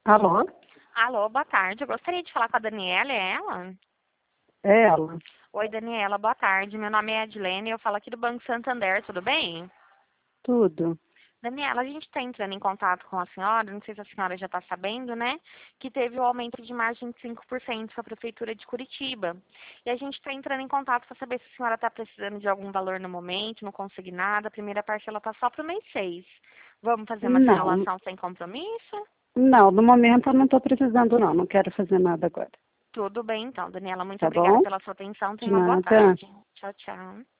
Alô? Alô, boa tarde. Eu gostaria de falar com a Daniela, é ela? É ela. Oi, Daniela, boa tarde. Meu nome é Adilene e eu falo aqui do Banco Santander, tudo bem? Tudo. Daniela, a gente está entrando em contato com a senhora, não sei se a senhora já está sabendo, né? Que teve o aumento de margem de 5% para a Prefeitura de Curitiba. E a gente está entrando em contato para saber se a senhora está precisando de algum valor no momento, não consegui nada. A primeira parcela está só para o mês 6. Vamos fazer uma Não, simulação sem compromisso? não, no momento eu não estou precisando não, não quero fazer nada agora. Tudo bem, então, Daniela. Muito Tá obrigada bom? pela sua atenção. De Tenha uma boa nada. tarde. Tchau, tchau.